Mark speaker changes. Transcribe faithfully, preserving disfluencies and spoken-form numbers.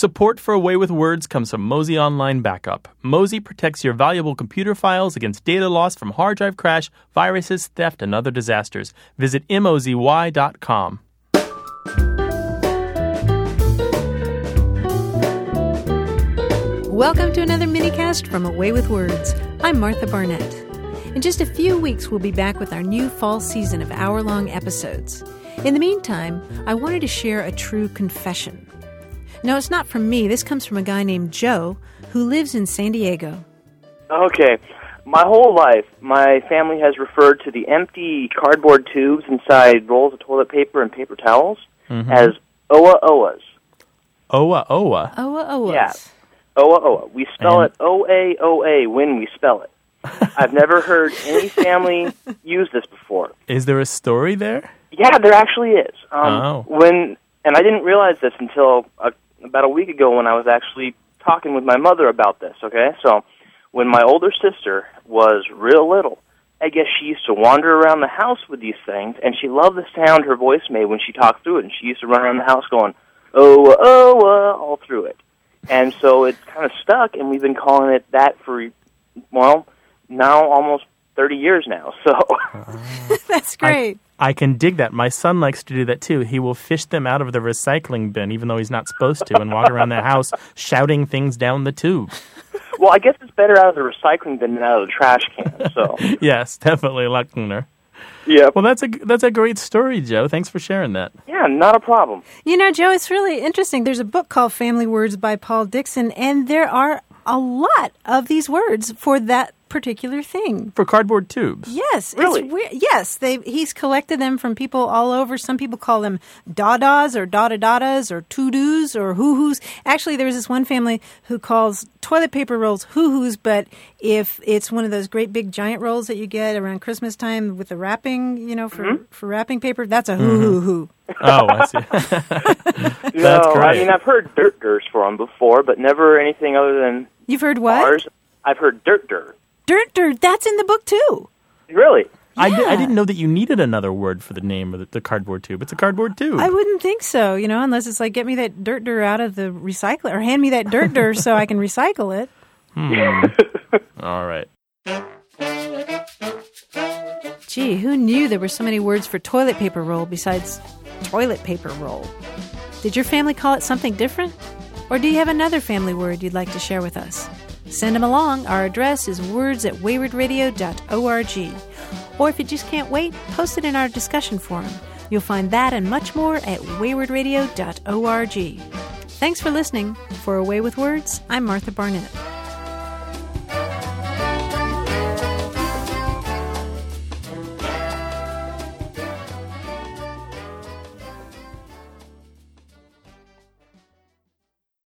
Speaker 1: Support for Away with Words comes from Mozy Online Backup. Mozy protects your valuable computer files against data loss from hard drive crash, viruses, theft, and other disasters. Visit mozy dot com.
Speaker 2: Welcome to another minicast from Away with Words. I'm Martha Barnett. In just a few weeks, we'll be back with our new fall season of hour-long episodes. In the meantime, I wanted to share a true confession. No, it's not from me. This comes from a guy named Joe who lives in San Diego.
Speaker 3: Okay. My whole life, my family has referred to the empty cardboard tubes inside rolls of toilet paper and paper towels mm-hmm. as oa oas.
Speaker 1: Oa oa?
Speaker 2: Oa oas.
Speaker 3: Yeah. Oa oa. We spell and... it O A O A when we spell it. I've never heard any family use this before.
Speaker 1: Is there a story there?
Speaker 3: Yeah, there actually is. Um,
Speaker 1: oh.
Speaker 3: When, and I didn't realize this until a about a week ago when I was actually talking with my mother about this, okay? So when my older sister was real little, I guess she used to wander around the house with these things, and she loved the sound her voice made when she talked through it, and she used to run around the house going, oh, oh, uh, all through it. And so it's kind of stuck, and we've been calling it that for, well, now almost thirty years now, so...
Speaker 1: Uh,
Speaker 2: That's great.
Speaker 1: I, I can dig that. My son likes to do that, too. He will fish them out of the recycling bin, even though he's not supposed to, and walk around the house shouting things down the tube.
Speaker 3: Well, I guess it's better out of the recycling bin than out of the trash can, so...
Speaker 1: Yes, definitely a lot cleaner.
Speaker 3: Yeah.
Speaker 1: Well, that's a, that's a great story, Joe. Thanks for sharing that.
Speaker 3: Yeah, not a problem.
Speaker 2: You know, Joe, it's really interesting. There's a book called Family Words by Paul Dixon, and there are a lot of these words for that particular thing.
Speaker 1: For cardboard tubes?
Speaker 2: Yes.
Speaker 3: Really?
Speaker 2: It's weird. Yes. They, he's collected them from people all over. Some people call them dadas or dada-dadas or to-dos or hoo-hoos. Actually, there was this one family who calls toilet paper rolls hoo-hoos, but if it's one of those great big giant rolls that you get around Christmas time with the wrapping, you know, for,
Speaker 3: mm-hmm.
Speaker 2: for wrapping paper, that's a hoo-hoo-hoo.
Speaker 1: Oh, I see. That's
Speaker 3: no,
Speaker 1: great.
Speaker 3: I mean, I've heard dirt durs for them before, but never anything other than...
Speaker 2: You've heard what?
Speaker 3: Bars. I've heard dirt dur.
Speaker 2: Dirt dur, that's in the book too.
Speaker 3: Really?
Speaker 1: I,
Speaker 2: Yeah.
Speaker 1: di- I didn't know that you needed another word for the name of the, the cardboard tube. It's a cardboard tube.
Speaker 2: I wouldn't think so, you know, unless it's like, get me that dirt dur out of the recycler, or hand me that dirt dur so I can recycle it.
Speaker 1: Hmm. All right.
Speaker 2: Gee, who knew there were so many words for toilet paper roll besides toilet paper roll? Did your family call it something different? Or do you have another family word you'd like to share with us? Send them along. Our address is words at wayward radio dot org. Or if you just can't wait, post it in our discussion forum. You'll find that and much more at wayward radio dot org. Thanks for listening. For Away with Words, I'm Martha Barnett.